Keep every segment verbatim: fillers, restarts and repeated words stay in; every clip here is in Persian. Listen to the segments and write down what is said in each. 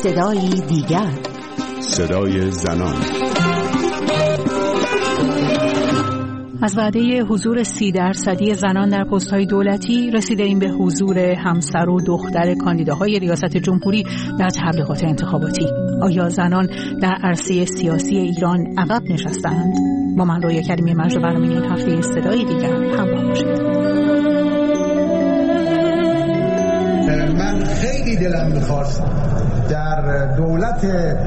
صدای دیگر، صدای زنان. از وعده حضور سی درصدی زنان در پست‌های دولتی رسیده این به حضور همسر و دختر کاندیداهای ریاست جمهوری در تبلیغات انتخاباتی. آیا زنان در عرصه سیاسی ایران عقب نشستند؟ با من رویا کریمی مرج برنامه این هفته صدای دیگر همراه باشید. من خیلی دلم می‌خواست در دولت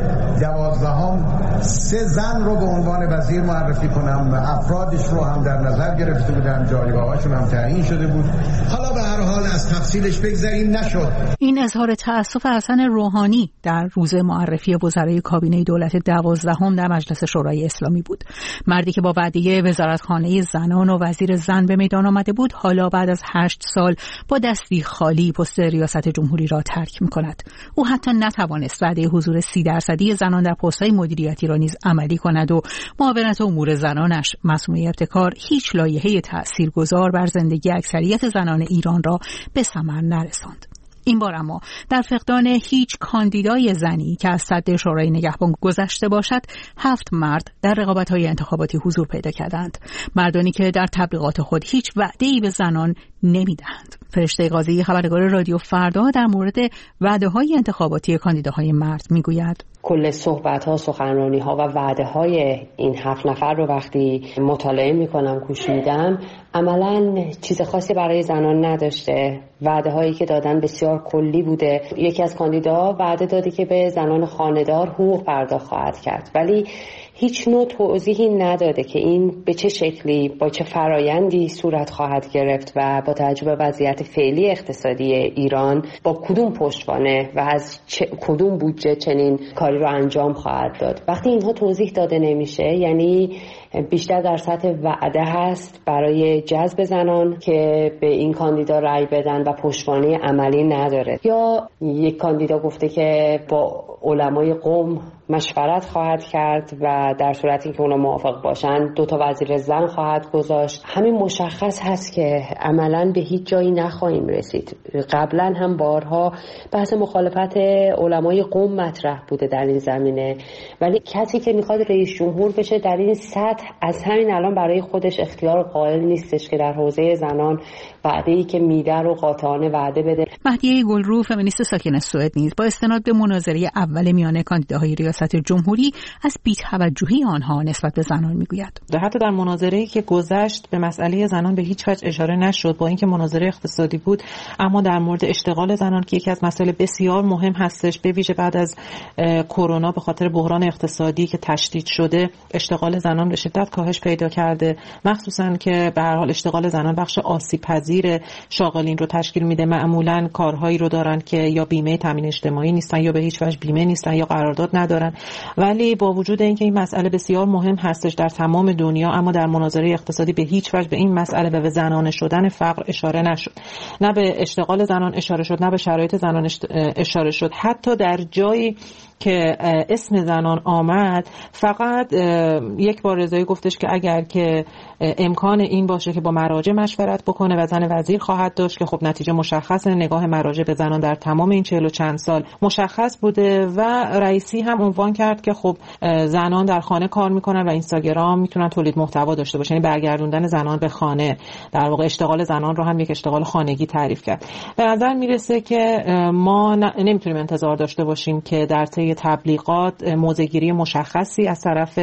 دوازدهم سه زن رو به عنوان وزیر معرفی کنم، افرادش رو هم در نظر گرفته بودم، جایگاهاشون هم تعیین شده بود. حالا به هر حال از تفصیلش بگذاریم، نشد. این اظهار تأسف حسن روحانی در روز معرفی وزرای کابینه دولت دوازدهم در مجلس شورای اسلامی بود. مردی که با وعده وزارتخانه زنان و وزیر زن به میدان آمده بود، حالا بعد از هشت سال با دستی خالی پست ریاست جمهوری را ترک می‌کند. او حتی نتوانست وعده حضور سی درصدی زنان در پست‌های مدیریتی را نیز عملی کند و معاونت امور زنانش مسموع ابتکار هیچ لایحه تأثیرگذار بر زندگی اکثریت زنان ایران را به ثمر نرساند. این بار اما در فقدان هیچ کاندیدای زنی که از سد شورای نگهبان گذشته باشد، هفت مرد در رقابت‌های انتخاباتی حضور پیدا کردند. مردانی که در تبلیغات خود هیچ وعده‌ای به زنان نمیدهند. فرشته قاضی خبرنگار رادیو فردا در مورد وعده‌های انتخاباتی کاندیداهای مرد میگوید: کل صحبت‌ها، سخنرانی‌ها و وعده‌های این هفت نفر رو وقتی مطالعه می‌کنم، گوش میدم، عملاً چیز خاصی برای زنان نداشته. وعده‌هایی که دادن بسیار کلی بوده. یکی از کاندیداها وعده داده که به زنان خانه‌دار حقوق پرداخت خواهد کرد، ولی هیچ نوع توضیحی نداده که این به چه شکلی، با چه فرایندی صورت خواهد گرفت و با توجه به وضعیت فعلی اقتصادی ایران با کدوم پشتوانه و از کدوم بودجه چنین کاری رو انجام خواهد داد. وقتی اینها توضیح داده نمیشه، یعنی بیشتر در سطح وعده هست برای جذب زنان که به این کاندیدا رأی بدن و پشتوانه عملی نداره. یا یک کاندیدا گفته که با علمای قوم مشورت خواهد کرد و در صورتی که اونا موافق باشن دو تا وزیر زن خواهد گذاشت. همین مشخص هست که عملاً به هیچ جایی نخواهیم رسید. قبلا هم بارها بحث مخالفت علمای قوم مطرح بوده در این زمینه، ولی کسی که میخواد رئیس جمهور بشه در این سطح از همین الان برای خودش اختیار قائل نیستش که در حوزه زنان وعده‌ای که میده رو قاطعانه وعده بده. مهدیه گلرو، فمینیست ساکن سوئد، نیز با استناد به مناظره اول میان کاندیداهای ریاست جمهوری از بی‌توجهی آنها نسبت به زنان میگوید. حتی در مناظره‌ای که گذشت به مسئله زنان به هیچ وجه اشاره نشد، با اینکه مناظره اقتصادی بود، اما در مورد اشتغال زنان که یکی از مسائل بسیار مهم هستش، به ویژه بعد از کرونا به خاطر بحران اقتصادی که تشدید شده، اشتغال زنان به شدت کاهش پیدا کرده، مخصوصاً که به هر حال اشتغال زنان بخش آسیب پذیر شاغلین رو تشکیل میده. معمولاً کارهایی رو دارن که یا بیمه تامین اجتماعی نیستن یا به هیچ وجه بیمه نیستن یا قرارداد ندارن. ولی با وجود اینکه این مسئله بسیار مهم هستش در تمام دنیا، اما در مناظره اقتصادی به هیچ وجه به این مسئله و به زنانه شدن فقر اشاره نشد. نه به اشتغال زنان اشاره شد، نه به شرایط زنان اشاره شد. حتی در جایی که اسم زنان آمد، فقط یک بار رضایی گفتش که اگر که امکان این باشه که با مراجع مشورت بکنه و زن وزیر خواهد داشت، که خب نتیجه مشخصه. نگاه مراجع به زنان در تمام این چهل و چند سال مشخص بوده و رئیسی هم عنوان کرد که خب زنان در خانه کار میکنن و اینستاگرام میتونن تولید محتوا داشته باشن، یعنی برگردوندن زنان به خانه، در واقع اشتغال زنان رو هم یک اشتغال خانگی تعریف کرد. به نظر میرسه که ما نمیتونیم انتظار داشته باشیم که در طی تبلیغات موضع‌گیری مشخصی از طرف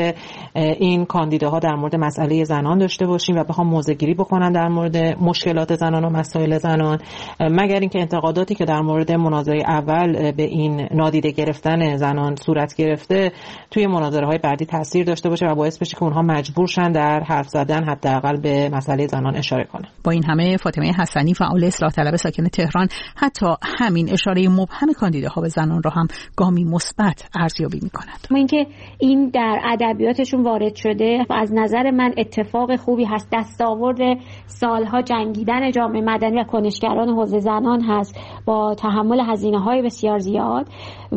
این کاندیداها در مورد مسئله زنان داشته باشیم و بخوام موضع‌گیری بکنن در مورد مشکلات زنان و مسائل زنان، مگر اینکه انتقاداتی که در مورد مناظره اول به این نادیده گرفتن زنان صورت گرفته توی مناظره‌های بعدی تاثیر داشته باشه و باعث بشه که اونها مجبور شن در حرف زدن حداقل به مسئله زنان اشاره کنن. با این همه فاطمه حسنی، فعال اصلاح طلب ساکن تهران، حتی همین اشاره مبهم کاندیداها به زنان را هم گامی مثبت ارزیابی می‌کند. ما اینکه این در ادبیاتشون وارد شده از نظر من اتفاق خوبی هست. دستاورد سالها جنگیدن جامعه مدنی و کنشگران حوزه زنان هست با تحمل هزینه‌های بسیار زیاد،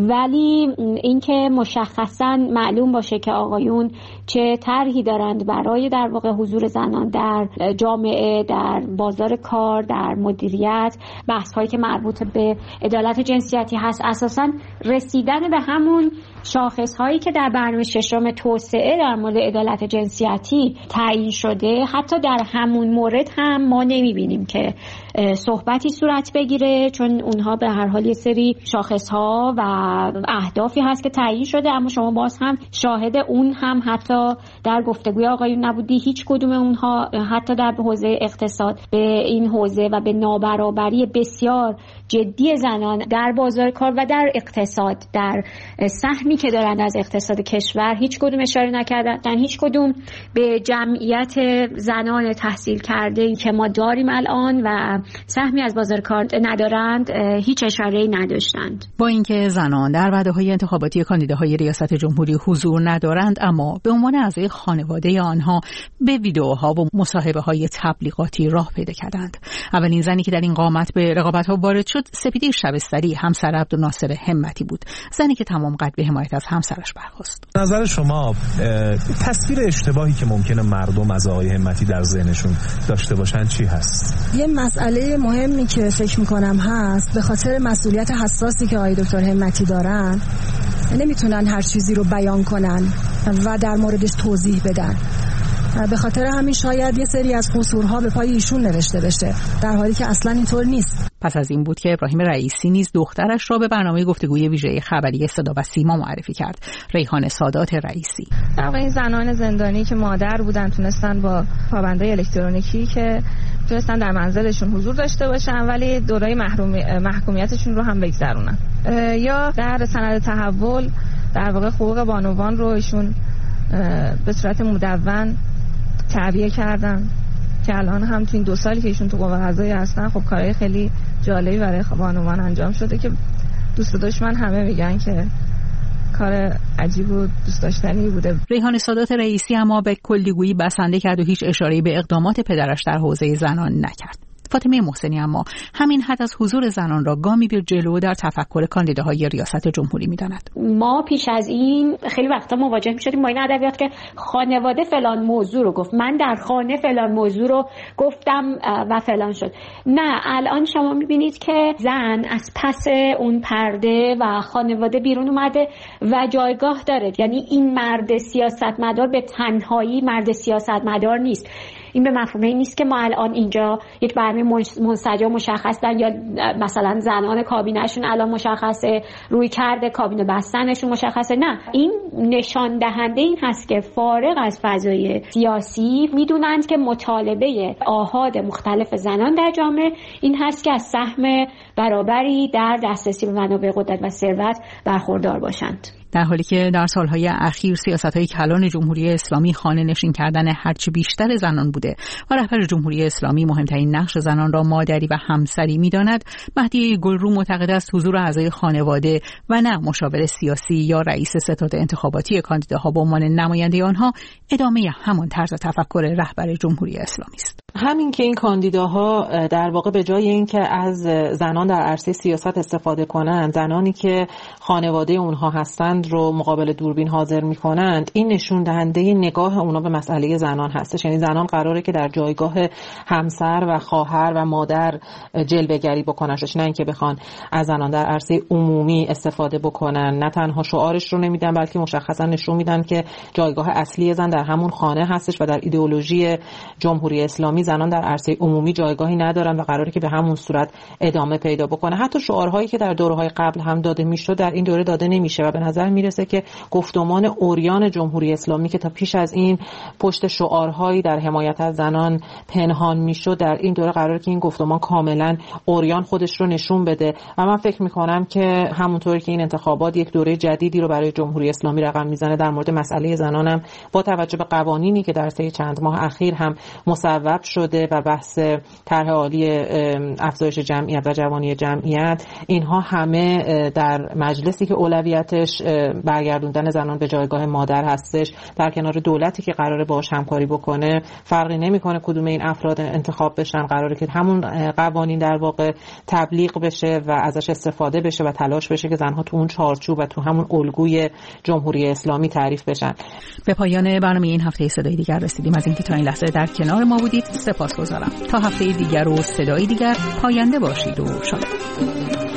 ولی اینکه مشخصاً معلوم باشه که آقایون چه طرحی دارند برای در واقع حضور زنان در جامعه، در بازار کار، در مدیریت، بحث‌هایی که مربوط به عدالت جنسیتی هست، اساساً رسیدن به همون شاخص‌هایی که در برنامه ششم توسعه در مورد عدالت جنسیتی تعیین شده، حتی در همون مورد هم ما نمی‌بینیم که صحبتی صورت بگیره، چون اونها به هر حال یه سری شاخص‌ها و اهدافی هست که تعیین شده، اما شما باز هم شاهد اون هم حتی در گفتگوی آقایون نبودی. هیچ کدوم اونها حتی در حوزه اقتصاد به این حوزه و به نابرابری بسیار جدی زنان در بازار کار و در اقتصاد، در سهمی که دارند از اقتصاد کشور، هیچ کدوم اشاره نکردن. هیچ کدوم به جمعیت زنان تحصیل کرده که ما داریم الان و سهمی از بازار کار ندارند هیچ اشاره‌ای نداشتند. با اینکه زنان در وعده‌های انتخاباتی کاندیداهای ریاست جمهوری حضور ندارند، اما به عنوان اعضای خانواده آنها به ویدئوها و مصاحبه‌های تبلیغاتی راه پیدا کردند. اولین زنی که در این قامت به رقابت‌ها وارد شد سپیده شبستری، همسر عبدالناصر همتی بود، زنی که تمام قد به حمایت از همسرش برخاست. نظر شما تصویر اشتباهی که ممکنه مردم از آقای همتی در ذهنشون داشته باشن چی هست؟ یه مسئله مهمی که فکر می‌کنم هست، به خاطر مسئولیت حساسی که آقای دکتر همتی دارن نمیتونن هر چیزی رو بیان کنن و در موردش توضیح بدن. به خاطر همین شاید یه سری از قصورها به پای ایشون نوشته بشه، در حالی که اصلا اینطور نیست. پس از این بود که ابراهیم رئیسی نیز دخترش را به برنامه گفتگوی ویژه خبری صدا و سیما معرفی کرد. ریحان سادات رئیسی: در واقع این زنان زندانی که مادر بودن تونستن با پابندی الکترونیکی که تونستن در منزلشون حضور داشته باشن ولی دورای محکومیتشون رو هم بگذرونن. یا در سند تحول در واقع حقوق بانوان رو ایشون به صورت مدون تعبیه کردن که الان هم تو این دو سالی که ایشون تو قوه قضاییه هستن خب کارهای خیلی جالبی برای بانوان انجام شده که دوست و دشمن همه میگن که کار عجیب و دوست داشتنی بوده. ریحان سادات رئیسی اما به کلیگویی بسنده کرد و هیچ اشاره‌ای به اقدامات پدرش در حوزه زنان نکرد. فاطمه محسنی اما همین حد از حضور زنان را گامی به جلو در تفکر کاندیداهای ریاست جمهوری می‌داند. ما پیش از این خیلی وقتا مواجه می‌شدیم با این ادبیات که خانواده فلان موضوع رو گفت، من در خانه فلان موضوع رو گفتم و فلان شد. نه، الان شما می‌بینید که زن از پس اون پرده و خانواده بیرون اومده و جایگاه داره. یعنی این مرد سیاستمدار به تنهایی مرد سیاستمدار نیست. این به مفهوم این نیست که ما الان اینجا یک برنامه منسجم مشخص دارن یا مثلا زنان کابینه‌شون الان مشخصه، روی کرده کابینه بستنشون مشخصه. نه، این نشان دهنده این هست که فارغ از فضای سیاسی میدونند که مطالبه آحاد مختلف زنان در جامعه این هست که از سهم برابری در دسترسی به منابع قدرت و ثروت برخوردار باشند. در حالی که در سالهای اخیر سیاست‌های کلان جمهوری اسلامی خانه نشین کردن هرچی بیشتر زنان بوده و رهبر جمهوری اسلامی مهمترین نقش زنان را مادری و همسری می‌داند، مهدی گلرو معتقد است حضور اعضای خانواده و نه مشاور سیاسی یا رئیس ستاد انتخاباتی کاندیداها به عنوان نماینده آنها ادامه همان طرز تفکر رهبر جمهوری اسلامی است. همین که این کاندیداها در واقع به جای اینکه از زنان در عرصه سیاست استفاده کنند، زنانی که خانواده اونها هستند رو مقابل دوربین حاضر می‌کنند، این نشون دهنده نگاه اونها به مسئله زنان هستش. یعنی زنان قراره که در جایگاه همسر و خواهر و مادر جلوه‌گری بکنن، نه اینکه بخوان از زنان در عرصه عمومی استفاده بکنن. نه تنها شعارش رو نمیدن بلکه مشخصا نشون میدن که جایگاه اصلی زن در همون خانه هستش و در ایدئولوژی جمهوری اسلامی زنان در عرصه عمومی جایگاهی ندارن و قراره که به همون صورت ادامه پیدا بکنه. حتی شعارهایی که در دوره‌های قبل هم داده میشد در این دوره داده نمیشه و به نظر میرسه که گفتمان اوریان جمهوری اسلامی که تا پیش از این پشت شعارهایی در حمایت از زنان پنهان میشد، در این دوره قراره که این گفتمان کاملا اوریان خودش رو نشون بده و من فکر میکنم که همونطوری که این انتخابات یک دوره جدیدی رو برای جمهوری اسلامی رقم میزنه، در مورد مسئله زنانم با توجه به قوانینی که در طی چند ماه اخیر هم مصوب شده و بحث طرح عالی افزایش جمعیت و جوانی جمعیت، اینها همه در مجلسی که اولویتش برگردوندن زنان به جایگاه مادر هستش، در کنار دولتی که قراره باهاش همکاری بکنه. فرقی نمیکنه کدوم این افراد انتخاب بشن، قراره که همون قوانین در واقع تبلیغ بشه و ازش استفاده بشه و تلاش بشه که زنها تو اون چارچوب و تو همون الگوی جمهوری اسلامی تعریف بشن. به پایان برنامه این هفته صدای دیگر رسیدیم. از اینکه تا این لحظه در کنار ما بودید سپاسگزارم. تا هفته دیگر و صدای دیگر، پاینده باشید و شاد.